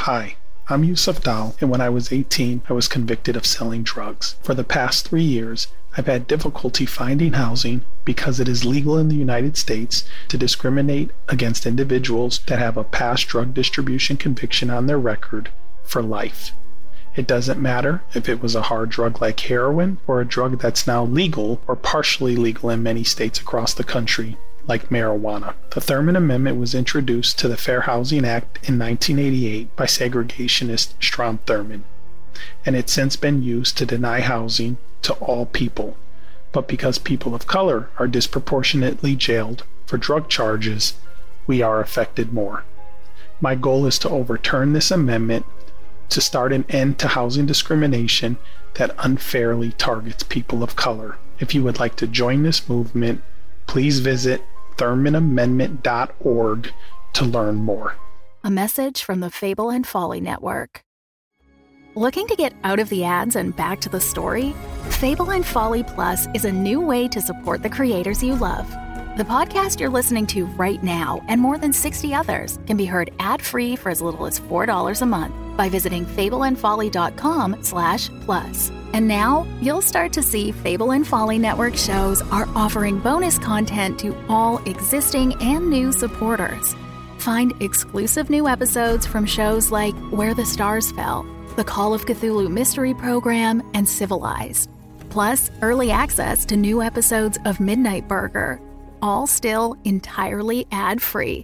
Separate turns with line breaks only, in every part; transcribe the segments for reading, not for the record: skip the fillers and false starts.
Hi, I'm Yusuf Dal, and when I was 18, I was convicted of selling drugs. For the past 3 years, I've had difficulty finding housing because it is legal in the United States to discriminate against individuals that have a past drug distribution conviction on their record for life. It doesn't matter if it was a hard drug like heroin or a drug that's now legal or partially legal in many states across the country, like marijuana. The Thurmond Amendment was introduced to the Fair Housing Act in 1988 by segregationist Strom Thurmond, and it's since been used to deny housing to all people. But because people of color are disproportionately jailed for drug charges, we are affected more. My goal is to overturn this amendment to start an end to housing discrimination that unfairly targets people of color. If you would like to join this movement, please visit ThurmondAmendment.org to learn more.
A message from the Fable and Folly Network. Looking to get out of the ads and back to the story? Fable and Folly Plus is a new way to support the creators you love. The podcast you're listening to right now and more than 60 others can be heard ad-free for as little as $4 a month by visiting fableandfolly.com/plus. And now you'll start to see Fable and Folly Network shows are offering bonus content to all existing and new supporters. Find exclusive new episodes from shows like Where the Stars Fell, the Call of Cthulhu Mystery Program, and Civilized. Plus, early access to new episodes of Midnight Burger, all still entirely ad-free.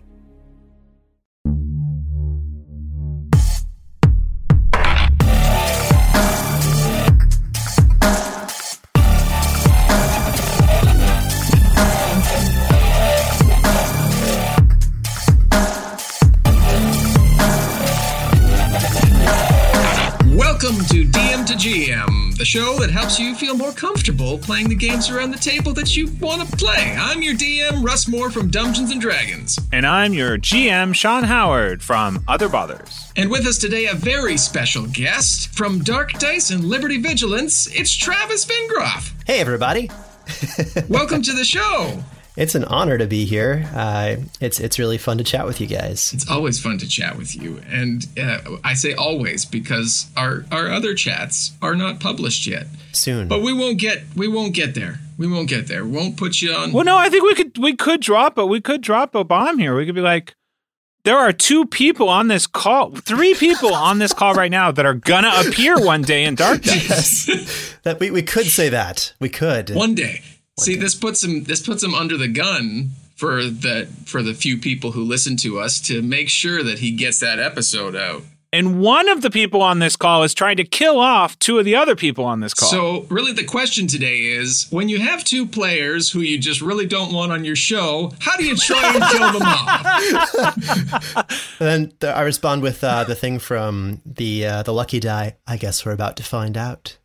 Welcome to DM to GM, the show that helps you feel more comfortable playing the games around the table that you want to play. I'm your DM, Russ Moore from Dungeons & Dragons.
And I'm your GM, Sean Howard from Other Bothers.
And with us today, a very special guest from Dark Dice and Liberty Vigilance, it's Travis Vingroff.
Hey, everybody.
Welcome to the show.
It's an honor to be here. It's really fun to chat with you guys.
It's always fun to chat with you. And I say always because our other chats are not published yet.
Soon.
But we won't get there. We won't put you on.
Well, no, I think we could drop a bomb here. We could be like, there are 2 people on this call, 3 people on this call right now that are gonna appear one day in Dark Dice.
Yes. That we could say that. We could.
One day. See, this puts him under the gun for the few people who listen to us to make sure that he gets that episode out.
And one of the people on this call is trying to kill off 2 of the other people on this call.
So really the question today is, when you have 2 players who you just really don't want on your show, how do you try and kill them off?
And then I respond with the thing from the Lucky Die. I guess we're about to find out.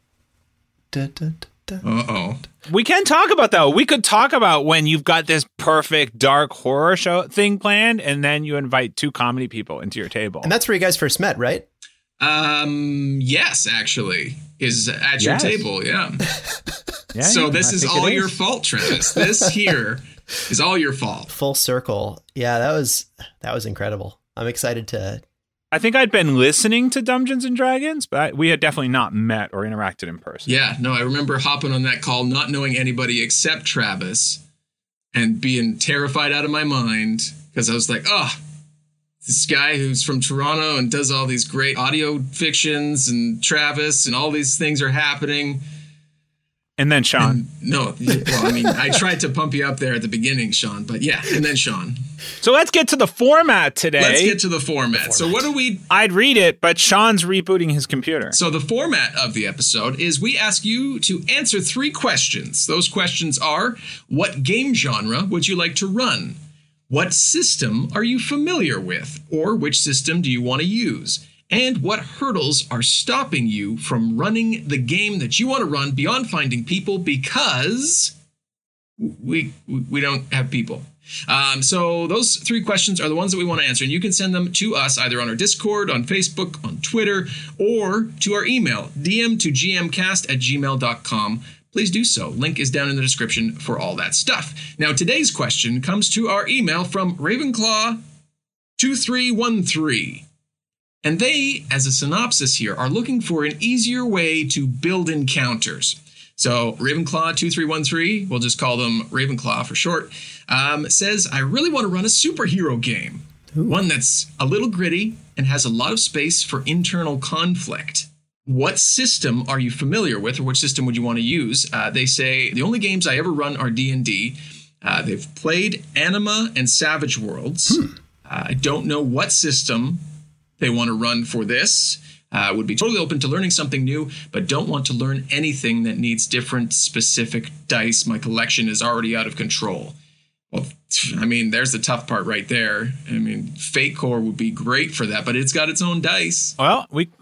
Uh-oh.
We can talk about that. We could talk about when you've got this perfect dark horror show thing planned, and then you invite 2 comedy people into your table.
And that's where you guys first met, right?
Yes, actually, is at your table. Yeah. So this is all your fault, Travis. This here is all your fault.
Full circle. Yeah, that was incredible. I'm excited to.
I think I'd been listening to Dungeons and Dragons, but we had definitely not met or interacted in person.
Yeah, no, I remember hopping on that call, not knowing anybody except Travis, and being terrified out of my mind because I was like, this guy who's from Toronto and does all these great audio fictions, and Travis, and all these things are happening.
And then Sean.
I tried to pump you up there at the beginning, Sean, but yeah, and then Sean.
So let's get to the format today.
Let's get to the format. So what do we...
I'd read it, but Sean's rebooting his computer.
So the format of the episode is we ask you to answer 3 questions. Those questions are, what game genre would you like to run? What system are you familiar with? Or which system do you want to use? And what hurdles are stopping you from running the game that you want to run beyond finding people because we don't have people. So those 3 questions are the ones that we want to answer, and you can send them to us either on our Discord, on Facebook, on Twitter, or to our email, dm2gmcast@gmail.com. Please do so. Link is down in the description for all that stuff. Now, today's question comes to our email from Ravenclaw2313. And they, as a synopsis here, are looking for an easier way to build encounters. So Ravenclaw 2313, we'll just call them Ravenclaw for short, says, I really want to run a superhero game. Ooh. One that's a little gritty and has a lot of space for internal conflict. What system are you familiar with, or which system would you want to use? They say, the only games I ever run are D&D. They've played Anima and Savage Worlds. I don't know what system they want to run for this. Would be totally open to learning something new, but don't want to learn anything that needs different specific dice. My collection is already out of control. Well, I mean, there's the tough part right there. I mean, Fate Core would be great for that, but it's got its own dice.
Well,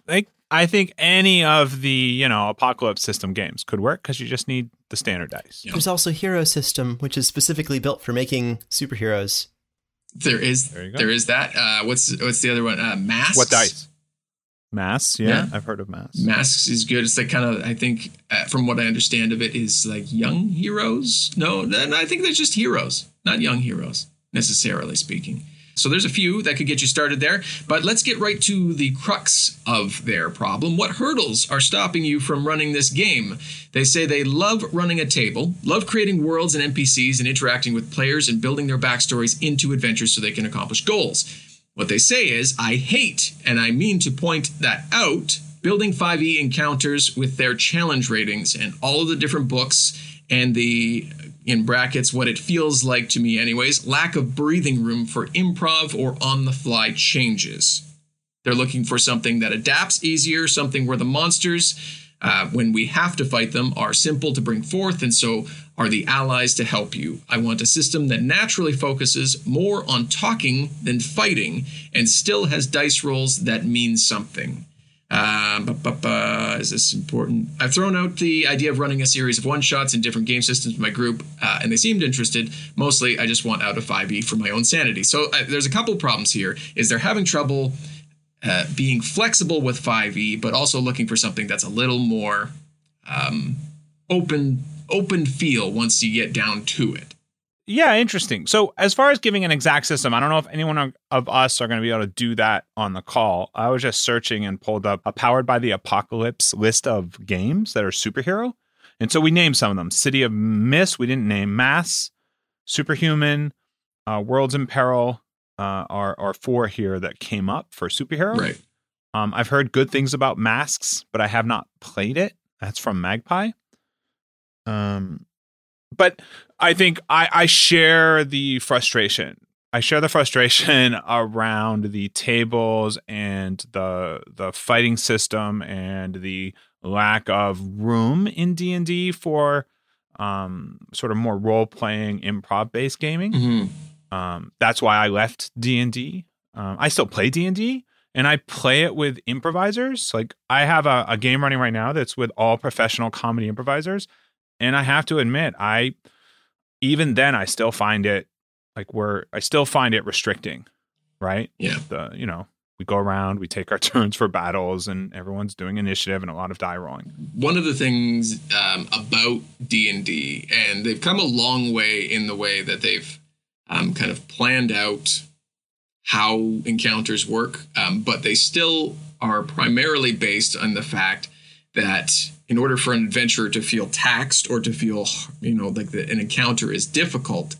I think any of the, Apocalypse system games could work because you just need the standard dice.
Yep. There's also Hero System, which is specifically built for making superheroes.
There is that. What's the other one? Masks.
What dice? Masks, yeah, I've heard of Masks.
Masks is good. It's like kind of, I think, from what I understand of it, is like young heroes. No, I think they're just heroes, not young heroes, necessarily speaking. So there's a few that could get you started there. But let's get right to the crux of their problem. What hurdles are stopping you from running this game? They say they love running a table, love creating worlds and NPCs and interacting with players and building their backstories into adventures so they can accomplish goals. What they say is, I hate, and I mean to point that out, building 5e encounters with their challenge ratings and all of the different books and the, in brackets, what it feels like to me anyways, lack of breathing room for improv or on-the-fly changes. They're looking for something that adapts easier, something where the monsters, when we have to fight them, are simple to bring forth, and so are the allies to help you. I want a system that naturally focuses more on talking than fighting and still has dice rolls that mean something. Is this important? I've thrown out the idea of running a series of one-shots in different game systems with my group, and they seemed interested. Mostly, I just want out of 5e for my own sanity. So there's a couple of problems here. Is they're having trouble being flexible with 5e, but also looking for something that's a little more open feel once you get down to it.
Yeah, interesting. So as far as giving an exact system, I don't know if anyone of us are going to be able to do that on the call. I was just searching and pulled up a Powered by the Apocalypse list of games that are superhero. And so we named some of them. City of Mist, we didn't name. Mass, Superhuman, Worlds in Peril are four here that came up for superhero.
Right.
I've heard good things about Masks, but I have not played it. That's from Magpie. But I think I share the frustration. I share the frustration around the tables and the fighting system and the lack of room in D&D for sort of more role-playing, improv-based gaming. Mm-hmm. That's why I left D&D. I still play D&D, and I play it with improvisers. Like, I have a game running right now that's with all professional comedy improvisers. And I have to admit, even then I still find it restricting, right?
Yeah.
We go around, we take our turns for battles, and everyone's doing initiative and a lot of die rolling.
One of the things about D&D, and they've come a long way in the way that they've kind of planned out how encounters work, but they still are primarily based on the fact that in order for an adventurer to feel taxed or to feel, like an encounter is difficult,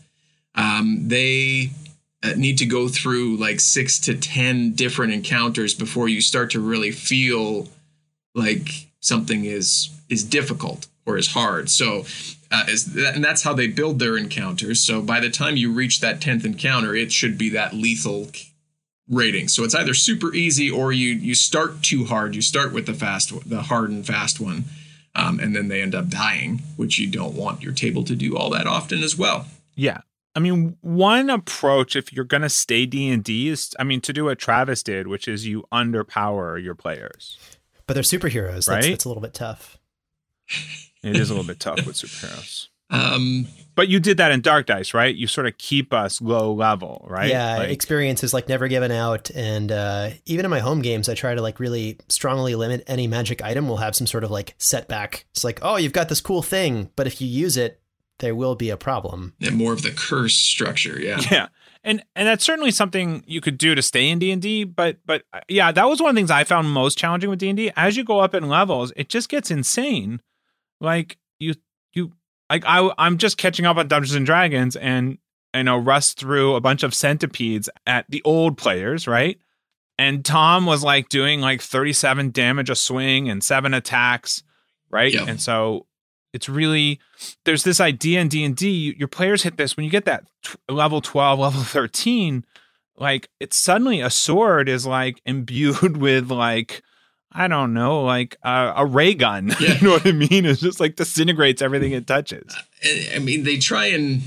they need to go through like 6 to 10 different encounters before you start to really feel like something is difficult or is hard. So, and that's how they build their encounters. So by the time you reach that 10th encounter, it should be that lethal rating. So it's either super easy or you start too hard. You start with the hard and fast one, and then they end up dying, which you don't want your table to do all that often as well.
Yeah. I mean, one approach, if you're going to stay D&D, is, to do what Travis did, which is you underpower your players.
But they're superheroes.
Right?
That's a little bit tough.
It is a little bit tough with superheroes. But you did that in Dark Dice, right? You sort of keep us low level, right?
Yeah, experience is like never given out. And even in my home games, I try to like really strongly limit any magic item will have some sort of like setback. It's like, oh, you've got this cool thing, but if you use it, there will be a problem.
Yeah, more of the curse structure, yeah.
Yeah. And that's certainly something you could do to stay in D&D, but yeah, that was one of the things I found most challenging with D&D. As you go up in levels, it just gets insane. Like I'm just catching up on Dungeons and Dragons, and I know Russ threw a bunch of centipedes at the old players, right? And Tom was like doing like 37 damage a swing and 7 attacks, right?
Yep.
And so it's really, there's this idea in D&D, your players hit this, when you get that level 12, level 13, like it's suddenly a sword is like imbued with like, I don't know, like a ray gun.
Yeah.
You know what I mean? It just like disintegrates everything it touches.
I mean, they try and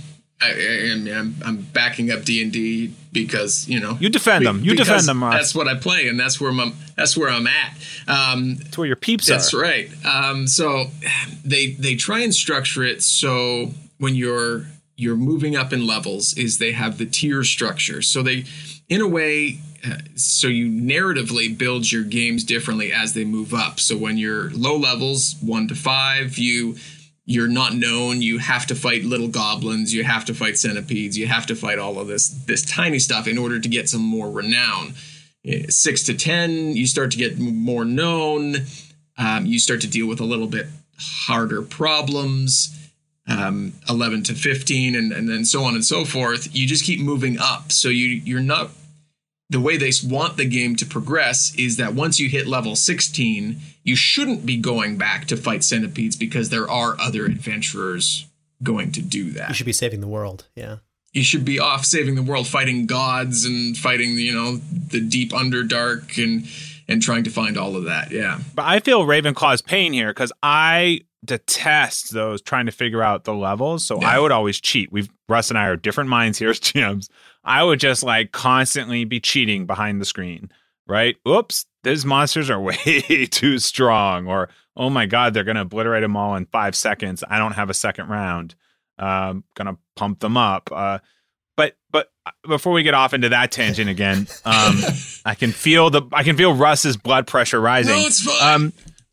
I'm backing up D&D because, you know,
you defend them. You defend them, Ross.
That's what I play, and that's where I'm at.
That's where your peeps are.
That's right. So they try and structure it so when you're moving up in levels, is they have the tier structure. So they, in a way, so you narratively build your games differently as they move up. So when you're low levels, 1 to 5, you're not known. You have to fight little goblins. You have to fight centipedes. You have to fight all of this tiny stuff in order to get some more renown. 6 to 10, you start to get more known. You start to deal with a little bit harder problems. 11 to 15, and then so on and so forth. You just keep moving up. So you're not. The way they want the game to progress is that once you hit level 16, you shouldn't be going back to fight centipedes because there are other adventurers going to do that.
You should be saving the world. Yeah.
You should be off saving the world, fighting gods and fighting, you know, the deep underdark and trying to find all of that. Yeah.
But I feel Ravenclaw's pain here because I detest those trying to figure out the levels. So I would always cheat. Russ and I are different minds here as GMs. I would just like constantly be cheating behind the screen, right? Oops, these monsters are way too strong. Or, oh my God, they're going to obliterate them all in 5 seconds. I don't have a second round. Going to pump them up. But before we get off into that tangent again, I can feel Russ's blood pressure rising.
No, it's fine.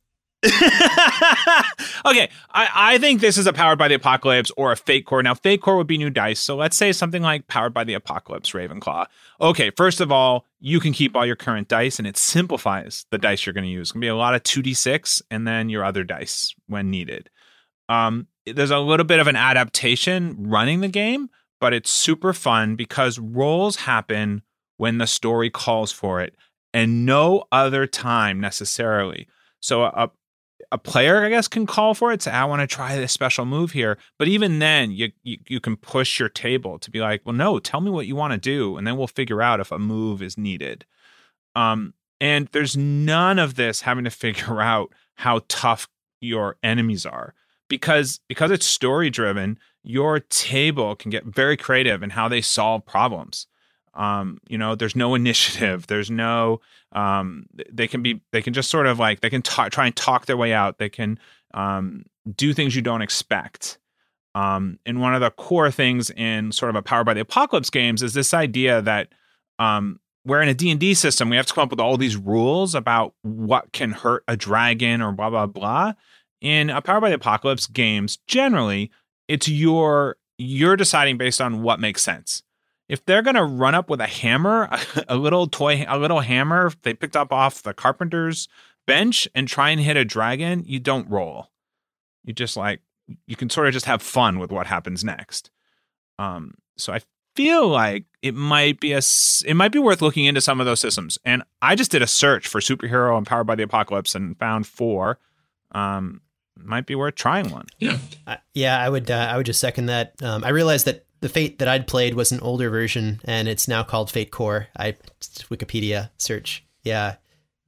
Okay, I think this is a Powered by the Apocalypse or a Fate Core. Now, Fate Core would be new dice, so let's say something like Powered by the Apocalypse Ravenclaw. Okay, first of all, you can keep all your current dice, and it simplifies the dice you're going to use. It's going to be a lot of 2d6 and then your other dice when needed. There's a little bit of an adaptation running the game, but it's super fun because rolls happen when the story calls for it and no other time necessarily. So a player, I guess, can call for it, say, I want to try this special move here. But even then, you can push your table to be like, well, no, tell me what you want to do, and then we'll figure out if a move is needed. And there's none of this having to figure out how tough your enemies are. Because it's story-driven, your table can get very creative in how they solve problems. There's no initiative. There's no, they can just sort of like, they can try and talk their way out. They can do things you don't expect. And one of the core things in sort of a Powered by the Apocalypse games is this idea that we're in a D&D system. We have to come up with all these rules about what can hurt a dragon or blah, blah, blah. In a Powered by the Apocalypse games, generally, it's you're deciding based on what makes sense. If they're going to run up with a hammer, a little hammer they picked up off the carpenter's bench and try and hit a dragon, you don't roll. You just you can sort of just have fun with what happens next. So I feel like it might be worth looking into some of those systems. And I just did a search for superhero and Powered by the Apocalypse and found 4. Might be worth trying one.
Yeah.
I would just second that. I realized that the Fate that I'd played was an older version, and it's now called Fate Core. Wikipedia search. Yeah.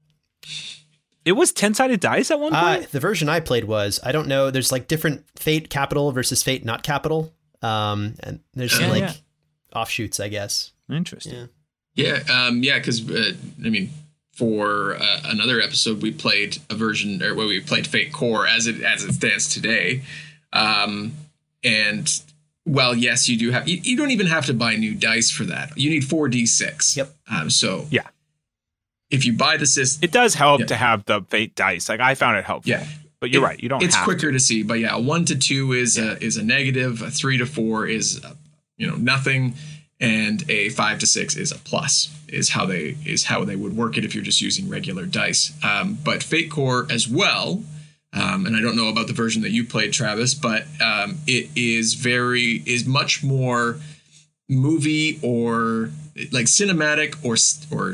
It was 10-sided dice at one point?
The version I played was. I don't know. There's like different Fate capital versus Fate not capital. And there's some offshoots, I guess.
Interesting.
Yeah. Because, for another episode, we played a version where we played Fate Core as it stands today. And well, yes, you do have. You don't even have to buy new dice for that. You need 4d6.
Yep.
If you buy the system,
it does help to have the Fate dice. Like I found it helpful.
Yeah.
But you're right. You don't.
It's
have
quicker to see. But 1 to 2 is a negative. A 3 to 4 is nothing. and a 5 to 6 is a plus, is how they would work it if you're just using regular dice. But Fate Core as well, and I don't know about the version that you played, Travis, but it is much more movie or like cinematic or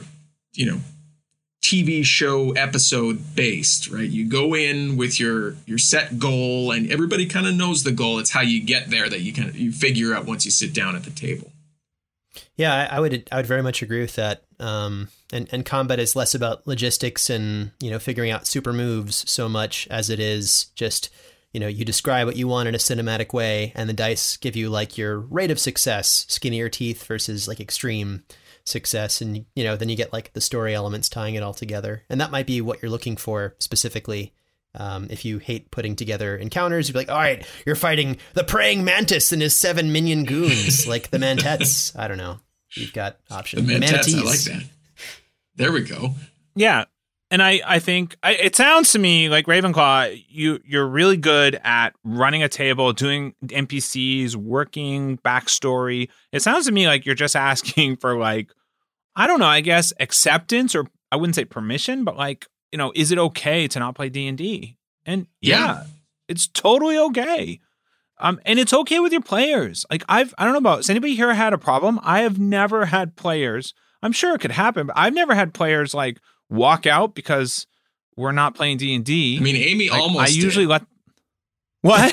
TV show episode based, right? You go in with your set goal, and everybody kind of knows the goal. It's how you get there that you figure out once you sit down at the table.
Yeah, I would very much agree with that. And combat is less about logistics and, figuring out super moves so much as it is just, you describe what you want in a cinematic way, and the dice give you like your rate of success, skin of your teeth versus like extreme success. And, then you get like the story elements tying it all together. And that might be what you're looking for specifically. If you hate putting together encounters, you'd be like, all right, you're fighting the praying mantis and his 7 minion goons, like the mantettes. I don't know. You've got options.
The mantettes, I like that. There we go.
Yeah. And I think it sounds to me like Ravenclaw, you're really good at running a table, doing NPCs, working backstory. It sounds to me like you're just asking for like, I don't know, I guess acceptance, or I wouldn't say permission, but like, is it okay to not play D&D? And yeah, it's totally okay. And it's okay with your players. Like I don't know about, has anybody here had a problem? I have never had players. I'm sure it could happen, but I've never had players like walk out because we're not playing D&D.
I mean, Amy almost
usually let. What?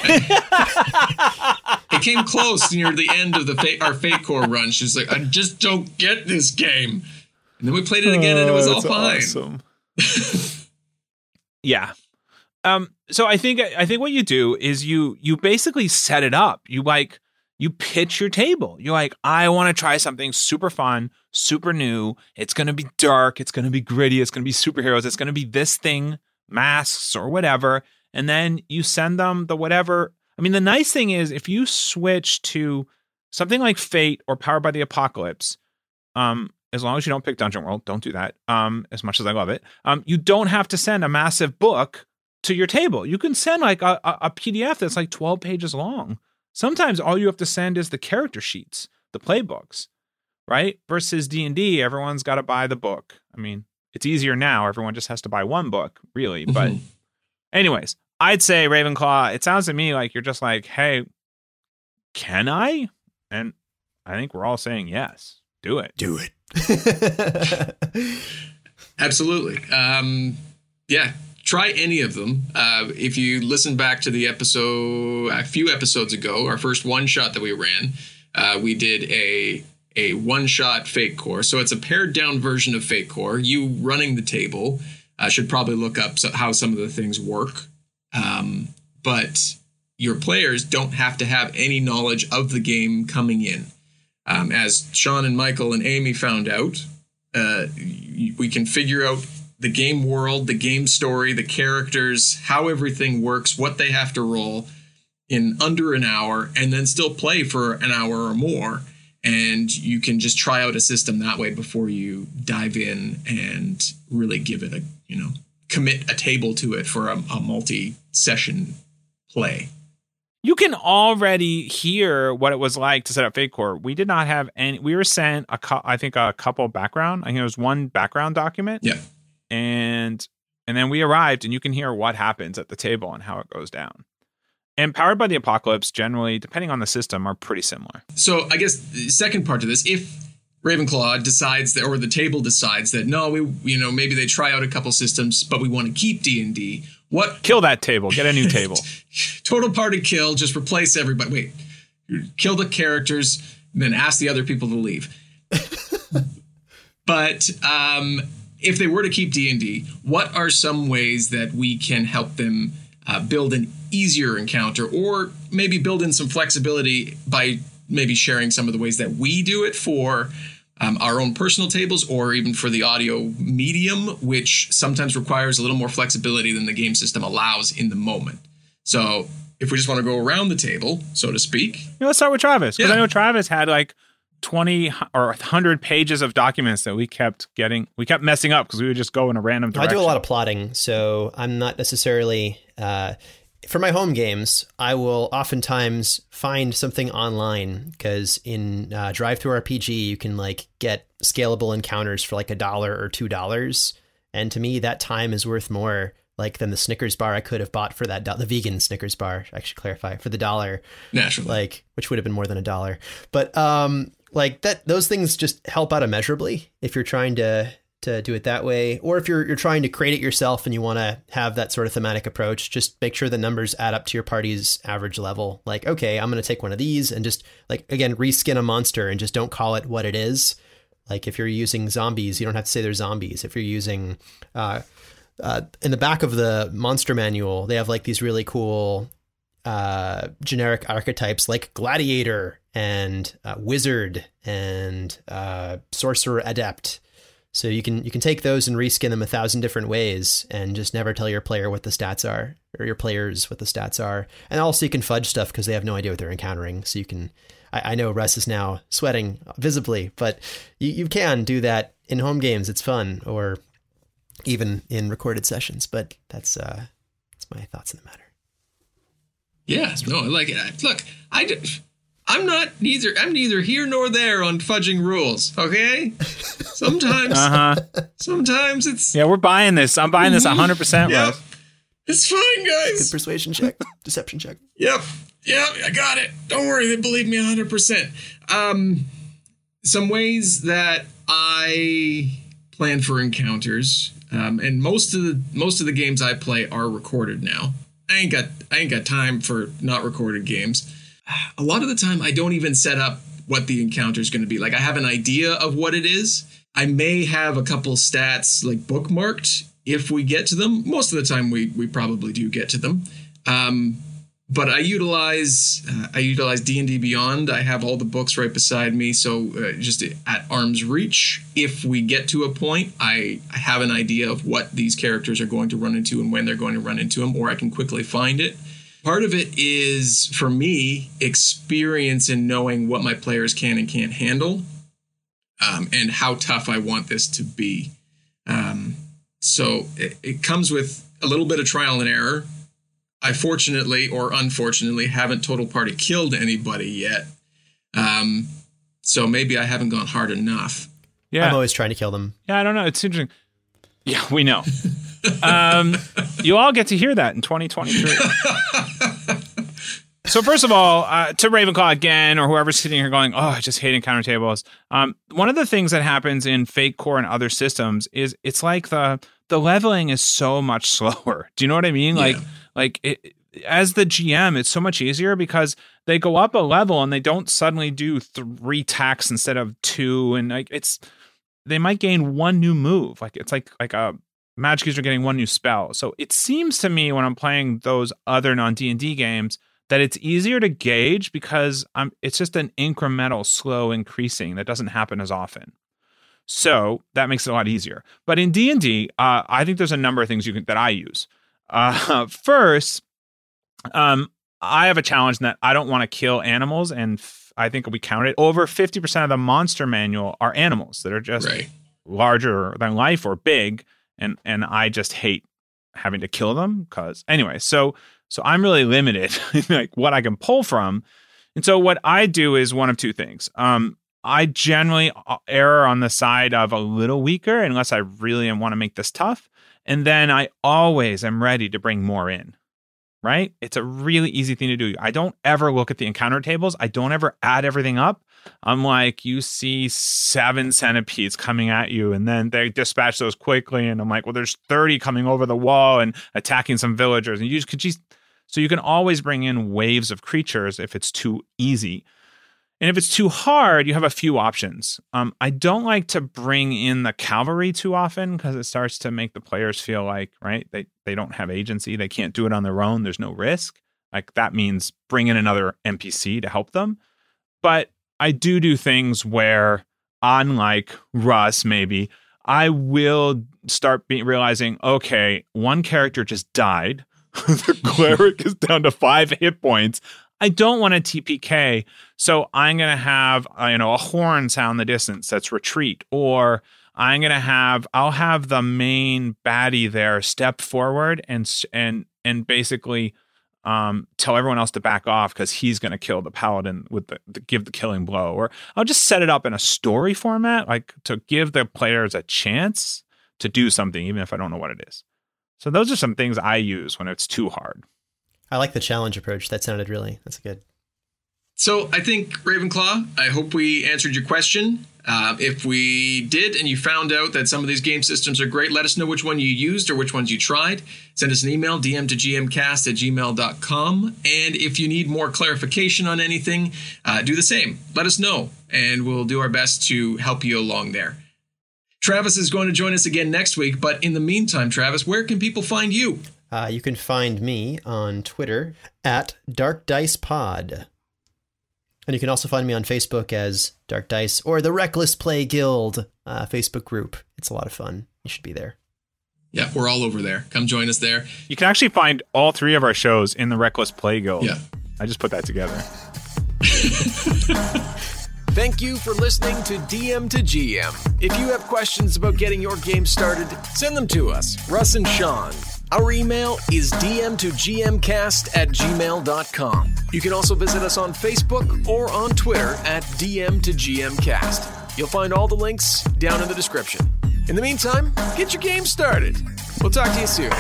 It came close near the end of our Fate Core run. She's like, I just don't get this game. And then we played it again, and it was all fine.
Awesome. Yeah. So I think what you do is you basically set it up. You pitch your table. You're like, I want to try something super fun, super new. It's going to be dark. It's going to be gritty. It's going to be superheroes. It's going to be this thing, masks or whatever. And then you send them the whatever. I mean, the nice thing is if you switch to something like Fate or Powered by the Apocalypse, as long as you don't pick Dungeon World, don't do that. As much as I love it, you don't have to send a massive book to your table. You can send like a PDF that's like 12 pages long. Sometimes all you have to send is the character sheets, the playbooks, right? Versus D&D, everyone's got to buy the book. I mean, it's easier now. Everyone just has to buy one book, really. But anyways, I'd say Ravenclaw, it sounds to me like you're just like, hey, can I? And I think we're all saying yes. Do it.
Do it.
Absolutely. Yeah. Try any of them. If you listen back to the episode a few episodes ago, our first one shot that we ran, we did a one shot Fate Core. So it's a pared down version of Fate Core. You running the table should probably look up how some of the things work. But your players don't have to have any knowledge of the game coming in. As Sean and Michael and Amy found out, we can figure out the game world, the game story, the characters, how everything works, what they have to roll in under an hour, and then still play for an hour or more. And you can just try out a system that way before you dive in and really give it commit a table to it for a multi-session play.
You can already hear what it was like to set up Fate Core. We did not have any. We were sent a couple background. I think it was one background document.
Yeah,
and then we arrived, and you can hear what happens at the table and how it goes down. And Powered by the Apocalypse, generally, depending on the system, are pretty similar.
So I guess the second part to this, if Ravenclaw decides that, or the table decides that, no, maybe they try out a couple systems, but we want to keep D&D. What?
Kill that table. Get a new table.
Total party kill. Just replace everybody. Wait, kill the characters, and then ask the other people to leave. But if they were to keep D&D, what are some ways that we can help them build an easier encounter, or maybe build in some flexibility by maybe sharing some of the ways that we do it for our own personal tables, or even for the audio medium, which sometimes requires a little more flexibility than the game system allows in the moment. So if we just want to go around the table, so to speak.
Let's start with Travis, because
Yeah.
I know Travis had like 20 or 100 pages of documents that we kept messing up because we would just go in a random direction.
I do a lot of plotting, so I'm not necessarily for my home games, I will oftentimes find something online because in DriveThruRPG, you can like get scalable encounters for like $1 or $2. And to me, that time is worth more like than the Snickers bar I could have bought for that, the vegan Snickers bar, I should clarify, for the $1.
Naturally.
Like, which would have been more than $1. But like that, those things just help out immeasurably if you're trying to do it that way, or if you're trying to create it yourself and you want to have that sort of thematic approach. Just make sure the numbers add up to your party's average level. Like, okay, I'm going to take one of these and just like, again, reskin a monster and just don't call it what it is. Like if you're using zombies, you don't have to say they're zombies. If you're using, in the back of the monster manual, they have like these really cool generic archetypes like gladiator and wizard and sorcerer adept. So you can take those and reskin them 1,000 different ways and just never tell your player what the stats are, or your players what the stats are. And also you can fudge stuff because they have no idea what they're encountering. So you can, I know Russ is now sweating visibly, but you can do that in home games. It's fun, or even in recorded sessions. But that's my thoughts on the matter.
Yeah, no, I like it. Look, I'm neither here nor there on fudging rules, okay? Sometimes it's...
Yeah, we're buying this. I'm buying this 100%.
Yep. It's fine, guys.
Good persuasion check. Deception check.
Yep, I got it. Don't worry, they believe me 100%. Some ways that I plan for encounters, and most of the games I play are recorded now. I ain't got time for not recorded games. A lot of the time, I don't even set up what the encounter is going to be. Like, I have an idea of what it is. I may have a couple stats like bookmarked if we get to them. Most of the time, we probably do get to them. But I utilize D&D Beyond. I have all the books right beside me, so just at arm's reach. If we get to a point, I have an idea of what these characters are going to run into and when they're going to run into them, or I can quickly find it. Part of it is, for me, experience in knowing what my players can and can't handle, and how tough I want this to be. So it comes with a little bit of trial and error. I fortunately or unfortunately haven't total party killed anybody yet. So maybe I haven't gone hard enough.
Yeah.
I'm always trying to kill them.
Yeah, I don't know. It's interesting. Yeah, we know. You all get to hear that in 2023. So first of all, to Ravenclaw again, or whoever's sitting here going, oh, I just hate encounter tables. One of the things that happens in Fate Core and other systems is it's like the leveling is so much slower. Do you know what I mean?
Yeah.
Like as the GM, it's so much easier because they go up a level and they don't suddenly do 3 attacks instead of 2. And like they might gain 1 new move. Like it's like a magic user getting 1 new spell. So it seems to me when I'm playing those other non-D&D games that it's easier to gauge because it's just an incremental slow increasing that doesn't happen as often. So that makes it a lot easier. But in D&D, I think there's a number of things that I use. First, I have a challenge in that I don't want to kill animals, and I think we counted over 50% of the monster manual are animals that are just larger than life or big, and I just hate having to kill them because anyway. So I'm really limited in like what I can pull from, and so what I do is one of 2 things. I generally err on the side of a little weaker unless I really want to make this tough. And then I always am ready to bring more in, right? It's a really easy thing to do. I don't ever look at the encounter tables. I don't ever add everything up. I'm like, you see 7 centipedes coming at you, and then they dispatch those quickly. And I'm like, well, there's 30 coming over the wall and attacking some villagers. And so you can always bring in waves of creatures if it's too easy. And if it's too hard, you have a few options. I don't like to bring in the cavalry too often because it starts to make the players feel like, right, they don't have agency. They can't do it on their own. There's no risk. Like that means bring in another NPC to help them. But I do things where, unlike Russ, maybe, I will start realizing, okay, 1 character just died. The cleric is down to 5 hit points. I don't want a TPK, so I'm going to have a horn sound in the distance that's retreat, or I'll have the main baddie there step forward and basically tell everyone else to back off because he's going to kill the paladin with give the killing blow. Or I'll just set it up in a story format, like to give the players a chance to do something, even if I don't know what it is. So those are some things I use when it's too hard.
I like the challenge approach. That's good.
So I think, Ravenclaw, I hope we answered your question. If we did and you found out that some of these game systems are great, let us know which one you used or which ones you tried. Send us an email, dm2gmcast@gmail.com. And if you need more clarification on anything, do the same. Let us know, and we'll do our best to help you along there. Travis is going to join us again next week, but in the meantime, Travis, where can people find you?
You can find me on Twitter at DarkDicePod. And you can also find me on Facebook as Dark Dice or the Reckless Play Guild Facebook group. It's a lot of fun. You should be there.
Yeah, we're all over there. Come join us there.
You can actually find all 3 of our shows in the Reckless Play Guild.
Yeah.
I just put that together.
Thank you for listening to DM to GM. If you have questions about getting your game started, send them to us, Russ and Sean. Our email is dm2gmcast@gmail.com. You can also visit us on Facebook or on Twitter at dm2gmcast. You'll find all the links down in the description. In the meantime, get your game started. We'll talk to you soon.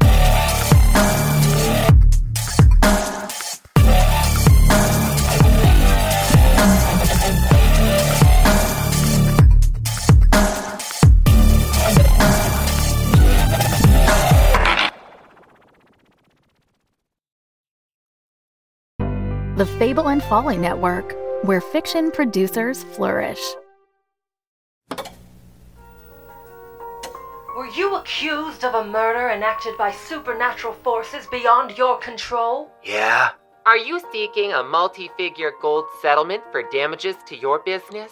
The Fable and Folly Network, where fiction producers flourish.
Were you accused of a murder enacted by supernatural forces beyond your control?
Yeah.
Are you seeking a multi-figure gold settlement for damages to your business?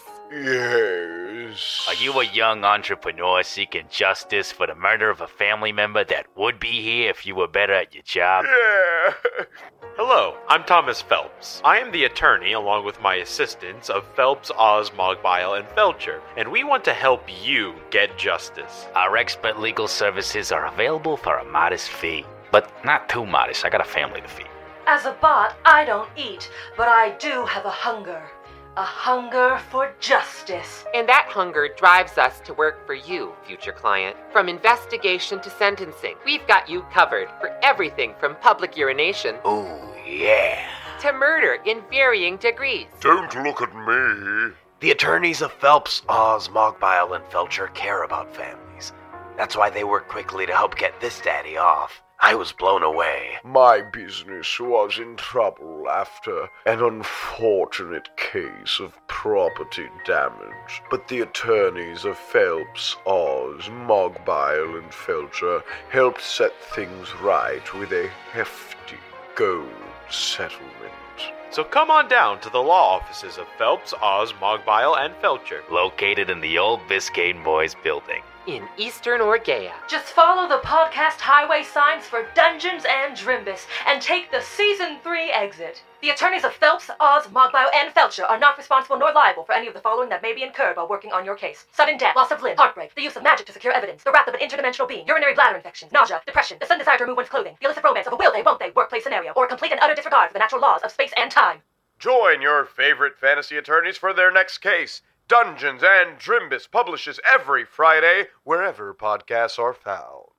Yes.
Are you a young entrepreneur seeking justice for the murder of a family member that would be here if you were better at your job?
Yeah.
Hello, I'm Thomas Phelps. I am the attorney, along with my assistants, of Phelps, Oz, Mogbile, and Felcher, and we want to help you get justice.
Our expert legal services are available for a modest fee, but not too modest. I got a family to feed.
As a bot, I don't eat, but I do have a hunger. A hunger for justice.
And that hunger drives us to work for you, future client. From investigation to sentencing, we've got you covered for everything from public urination
Ooh, yeah.
to murder in varying degrees.
Don't look at me.
The attorneys of Phelps, Oz, Mogbile, and Felcher care about families. That's why they work quickly to help get this daddy off. I was blown away.
My business was in trouble after an unfortunate case of property damage, but the attorneys of Phelps, Oz, Mogbile, and Felcher helped set things right with a hefty gold settlement.
So come on down to the law offices of Phelps, Oz, Mogbile, and Felcher.
Located in the old Biscayne Boys building.
In Eastern Orgea.
Just follow the podcast highway signs for Dungeons and Drimbus and take the Season 3 exit. The attorneys of Phelps, Oz, Mogbile, and Felcher are not responsible nor liable for any of the following that may be incurred while working on your case. Sudden death, loss of limb, heartbreak, the use of magic to secure evidence, the wrath of an interdimensional being, urinary bladder infections, nausea, depression, the sudden desire to remove one's clothing, the illicit romance of a will they, won't they workplace scenario, or complete and utter disregard for the natural laws of space and time.
Join your favorite fantasy attorneys for their next case. Dungeons and Drimbus publishes every Friday wherever podcasts are found.